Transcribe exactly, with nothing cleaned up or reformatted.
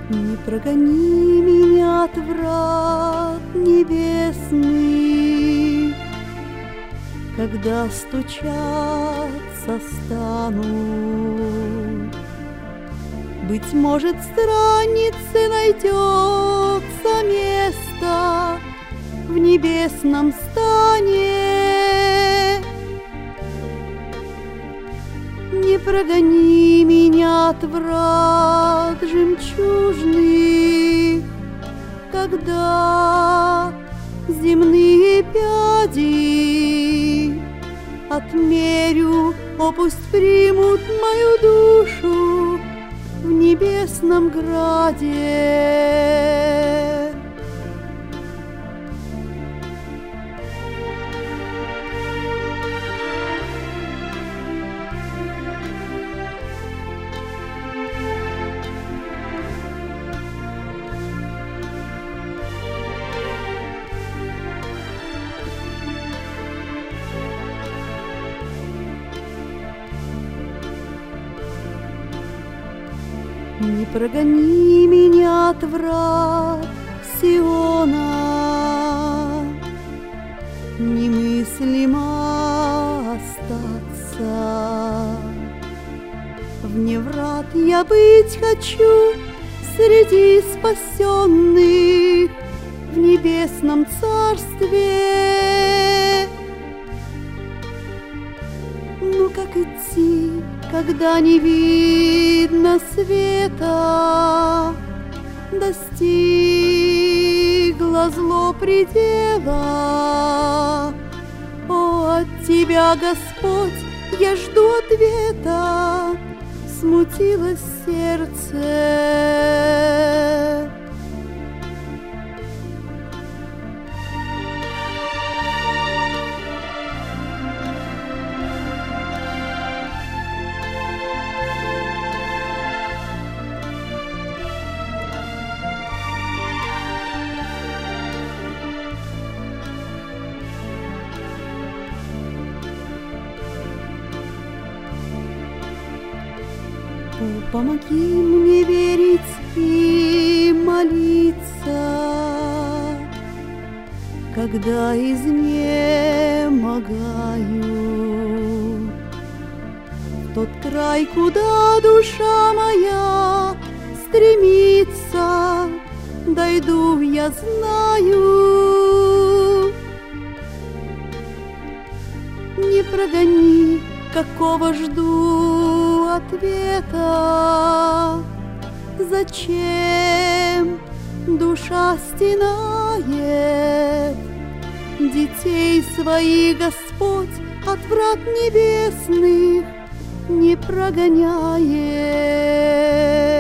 Не прогони меня от врат небесных, когда стучаться стану. Быть может, страннице найдется место в небесном стане. Не прогони меня от врат жемчужных, когда земные пяди отмерю, о, пусть примут мою душу в небесном граде. Не прогони меня от врат Сиона, немыслимо остаться. Вне врат я быть хочу среди спасенных в небесном царстве. Ну как идти, когда не видно света, достигло зло предела? О, от Тебя, Господь, я жду ответа, смутилось сердце. Помоги мне верить и молиться, когда изнемогаю. В тот край, куда душа моя стремится, дойду, я знаю. Не прогони, какого жду ответа. Зачем душа стенает? Детей своих Господь от врат небесных не прогоняет.